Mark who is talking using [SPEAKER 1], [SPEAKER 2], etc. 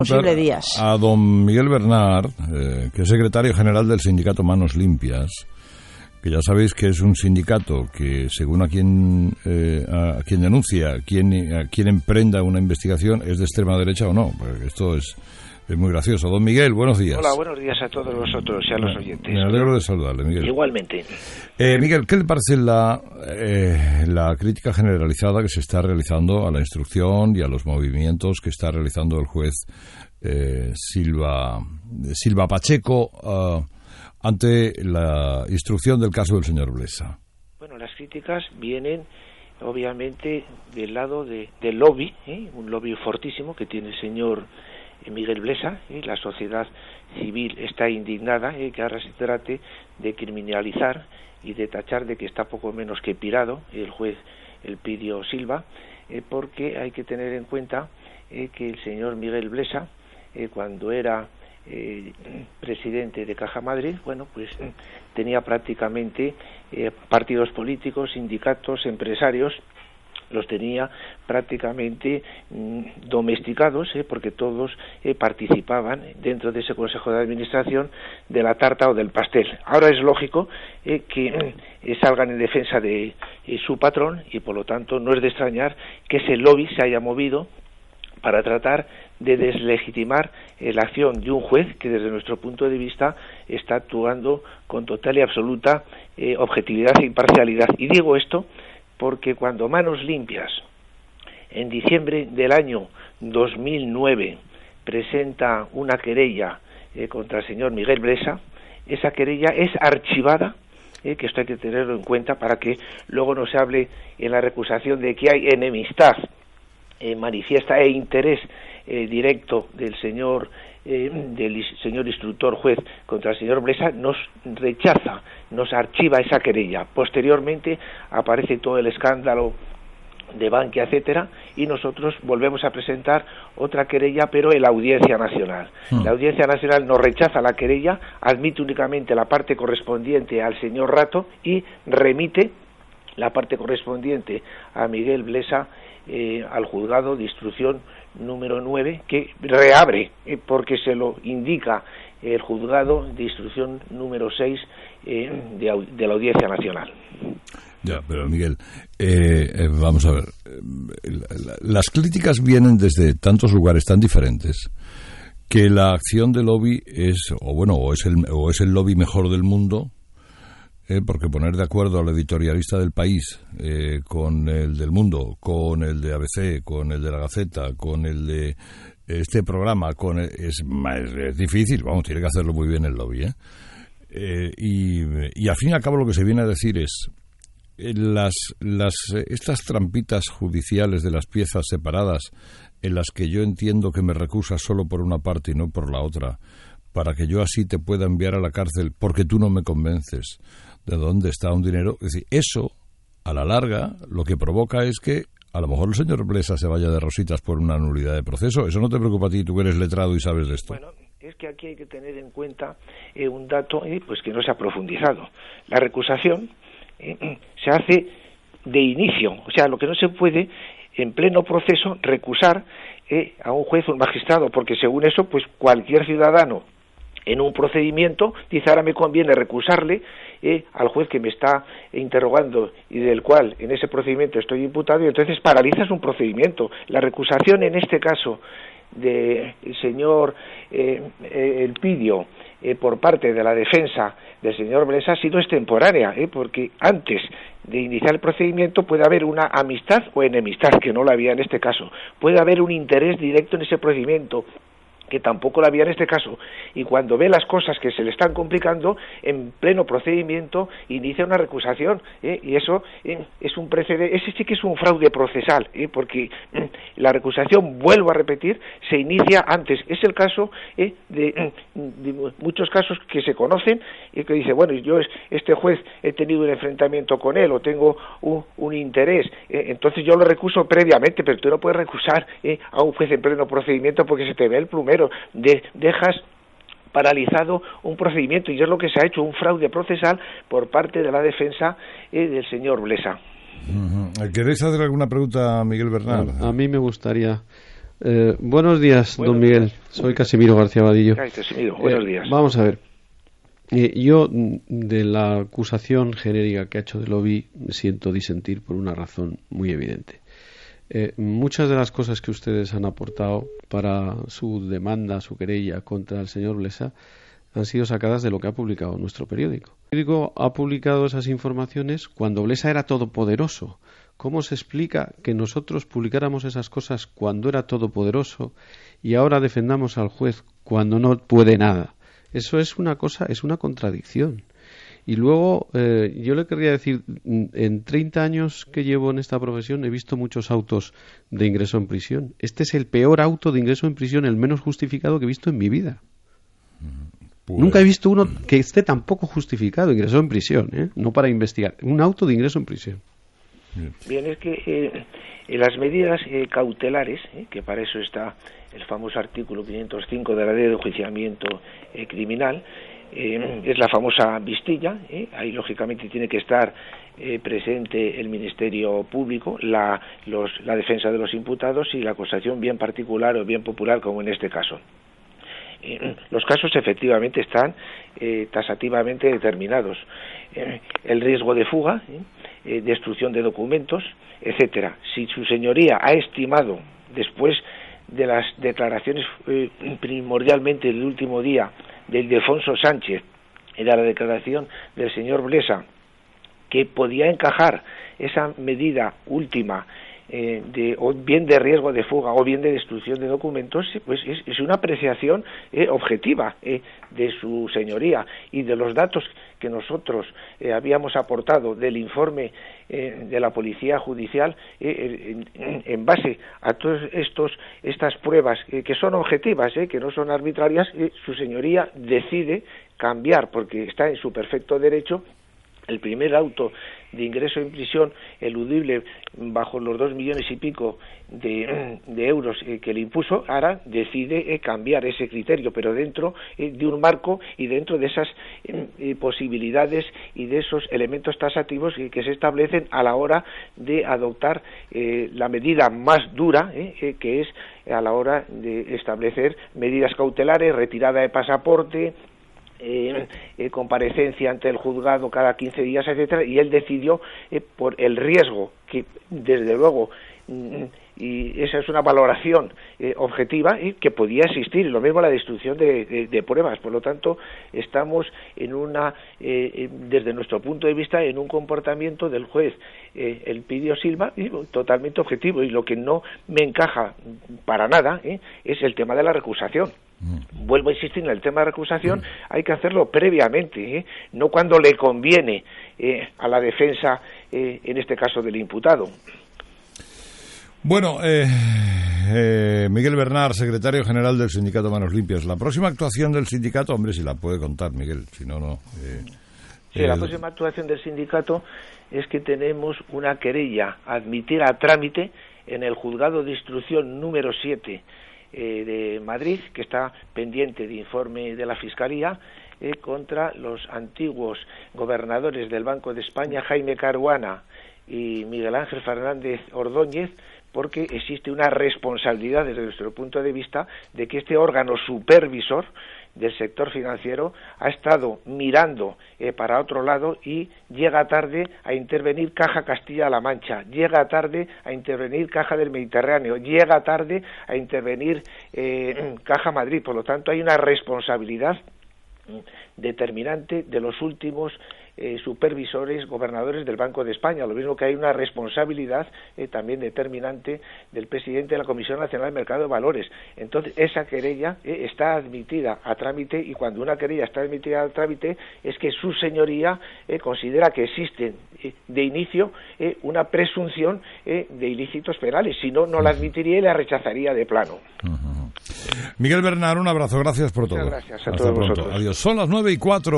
[SPEAKER 1] Posible Díaz.
[SPEAKER 2] A don Miguel Bernard, que es secretario general del sindicato Manos Limpias, que ya sabéis que es un sindicato que, según a quien denuncia, a quien emprenda una investigación, es de extrema derecha o no. Porque esto es muy gracioso. Don Miguel, buenos días.
[SPEAKER 3] Hola, buenos días a todos vosotros y a los oyentes.
[SPEAKER 2] Me alegro de saludarle, Miguel.
[SPEAKER 3] Igualmente.
[SPEAKER 2] Miguel, ¿qué le parece la crítica generalizada que se está realizando a la instrucción y a los movimientos que está realizando el juez Silva Pacheco ante la instrucción del caso del señor Blesa?
[SPEAKER 3] Bueno, las críticas vienen obviamente del lado del lobby, un lobby fortísimo que tiene el señor Miguel Blesa. La sociedad civil está indignada que ahora se trate de criminalizar y de tachar de que está poco menos que pirado el juez Elpidio Silva, porque hay que tener en cuenta que el señor Miguel Blesa, cuando era presidente de Caja Madrid, bueno, pues tenía prácticamente partidos políticos, sindicatos, empresarios, los tenía prácticamente domesticados, porque todos participaban dentro de ese Consejo de Administración de la tarta o del pastel. Ahora es lógico que salgan en defensa de su patrón y por lo tanto no es de extrañar que ese lobby se haya movido para tratar de deslegitimar la acción de un juez que desde nuestro punto de vista está actuando con total y absoluta objetividad e imparcialidad. Y digo esto porque cuando Manos Limpias, en diciembre del año 2009, presenta una querella contra el señor Miguel Blesa, esa querella es archivada, que esto hay que tenerlo en cuenta para que luego no se hable en la recusación de que hay enemistad manifiesta e interés directo del señor instructor juez contra el señor Blesa. Nos rechaza, nos archiva esa querella. Posteriormente aparece todo el escándalo de Bankia, etcétera, y nosotros volvemos a presentar otra querella, pero en la Audiencia Nacional. La Audiencia Nacional nos rechaza la querella, admite únicamente la parte correspondiente al señor Rato y remite la parte correspondiente a Miguel Blesa al juzgado de instrucción número 9, que reabre, porque se lo indica el juzgado de instrucción número 6 de la Audiencia Nacional.
[SPEAKER 2] Ya, pero Miguel, vamos a ver, las críticas vienen desde tantos lugares tan diferentes que la acción del lobby es el lobby mejor del mundo. Porque poner de acuerdo al editorialista del País con el del Mundo, con el de ABC, con el de la Gaceta, con el de este programa, es difícil, tiene que hacerlo muy bien el lobby, y al fin y al cabo lo que se viene a decir es estas trampitas judiciales de las piezas separadas en las que yo entiendo que me recusas solo por una parte y no por la otra, para que yo así te pueda enviar a la cárcel porque tú no me convences de dónde está un dinero. Es decir, eso, a la larga, lo que provoca es que a lo mejor el señor Blesa se vaya de rositas por una nulidad de proceso. ¿Eso no te preocupa a ti, tú que eres letrado y sabes de esto?
[SPEAKER 3] Bueno, es que aquí hay que tener en cuenta un dato pues que no se ha profundizado. La recusación se hace de inicio, o sea, lo que no se puede en pleno proceso recusar a un juez o un magistrado, porque según eso, pues cualquier ciudadano en un procedimiento dice, ahora me conviene recusarle al juez que me está interrogando y del cual en ese procedimiento estoy imputado, y entonces paralizas un procedimiento. La recusación en este caso del señor Elpidio por parte de la defensa del señor Blesa ha sido extemporánea, porque antes de iniciar el procedimiento puede haber una amistad o enemistad, que no la había en este caso, puede haber un interés directo en ese procedimiento, que tampoco la había en este caso, y cuando ve las cosas que se le están complicando, en pleno procedimiento inicia una recusación, y eso es un precedente. Ese sí que es un fraude procesal, porque la recusación, vuelvo a repetir, se inicia antes. Es el caso de muchos casos que se conocen, y que dice, bueno, yo este juez he tenido un enfrentamiento con él, o tengo un interés, entonces yo lo recuso previamente, pero tú no puedes recusar a un juez en pleno procedimiento porque se te ve el plumero. Dejas paralizado un procedimiento, y es lo que se ha hecho, un fraude procesal por parte de la defensa del señor Blesa.
[SPEAKER 2] ¿Queréis hacer alguna pregunta a Miguel Bernard?
[SPEAKER 4] A mí me gustaría
[SPEAKER 1] Buenos días, don Miguel. Soy Casimiro García Vadillo.
[SPEAKER 3] Casimiro, buenos días.
[SPEAKER 1] Vamos a ver. Yo, de la acusación genérica que ha hecho de lobby, me siento disentir por una razón muy evidente. Muchas de las cosas que ustedes han aportado para su demanda, su querella contra el señor Blesa, han sido sacadas de lo que ha publicado nuestro periódico. El periódico ha publicado esas informaciones cuando Blesa era todopoderoso. ¿Cómo se explica que nosotros publicáramos esas cosas cuando era todopoderoso y ahora defendamos al juez cuando no puede nada? Eso es una cosa, es una contradicción. Y luego, yo le querría decir, en 30 años que llevo en esta profesión he visto muchos autos de ingreso en prisión. Este es el peor auto de ingreso en prisión, el menos justificado que he visto en mi vida. Pues... Nunca he visto uno que esté tan poco justificado, ingreso en prisión, no para investigar. Un auto de ingreso en prisión.
[SPEAKER 3] Bien, es que las medidas cautelares, que para eso está el famoso artículo 505 de la Ley de Enjuiciamiento Criminal, es la famosa vistilla, ahí lógicamente tiene que estar presente el Ministerio Público, la defensa de los imputados y la acusación bien particular o bien popular, como en este caso. Los casos efectivamente están tasativamente determinados. El riesgo de fuga, destrucción de documentos, etcétera. Si su señoría ha estimado, después de las declaraciones primordialmente del último día de Ildefonso Sánchez y de la declaración del señor Blesa, que podía encajar esa medida última o bien de riesgo de fuga o bien de destrucción de documentos, pues es una apreciación objetiva de su señoría, y de los datos que nosotros habíamos aportado del informe de la Policía Judicial, en base a todas estas pruebas que son objetivas, que no son arbitrarias, su señoría decide cambiar, porque está en su perfecto derecho, el primer auto de ingreso en prisión eludible bajo los 2 millones y pico de euros que le impuso. Ahora decide cambiar ese criterio, pero dentro de un marco y dentro de esas posibilidades y de esos elementos tasativos que se establecen a la hora de adoptar la medida más dura, que es a la hora de establecer medidas cautelares, retirada de pasaporte, comparecencia ante el juzgado cada 15 días, etcétera, y él decidió por el riesgo que desde luego, y esa es una valoración objetiva, que podía existir, y lo mismo la destrucción de pruebas. Por lo tanto, estamos en desde nuestro punto de vista, en un comportamiento del juez Elpidio Silva totalmente objetivo, y lo que no me encaja para nada es el tema de la recusación. Vuelvo a insistir en el tema de recusación, hay que hacerlo previamente, no cuando le conviene a la defensa, en este caso del imputado.
[SPEAKER 2] Bueno, Miguel Bernard, secretario general del sindicato Manos Limpias. La próxima actuación del sindicato, hombre, si la puede contar, Miguel, si no, no.
[SPEAKER 3] Sí, la próxima actuación del sindicato es que tenemos una querella a admitir a trámite en el juzgado de instrucción número 7 de Madrid, que está pendiente de informe de la Fiscalía, contra los antiguos gobernadores del Banco de España, Jaime Caruana y Miguel Ángel Fernández Ordóñez, porque existe una responsabilidad desde nuestro punto de vista de que este órgano supervisor del sector financiero ha estado mirando para otro lado, y llega tarde a intervenir Caja Castilla-La Mancha, llega tarde a intervenir Caja del Mediterráneo, llega tarde a intervenir Caja Madrid. Por lo tanto, hay una responsabilidad determinante de los últimos supervisores, gobernadores del Banco de España, lo mismo que hay una responsabilidad también determinante del presidente de la Comisión Nacional del Mercado de Valores. Entonces, esa querella está admitida a trámite, y cuando una querella está admitida a trámite es que su señoría considera que existe de inicio una presunción de ilícitos penales, si no, no la admitiría y la rechazaría de plano.
[SPEAKER 2] Miguel Bernard, un abrazo, gracias por todo.
[SPEAKER 3] Muchas gracias a todos vosotros.
[SPEAKER 2] Adiós. Son las 9:04.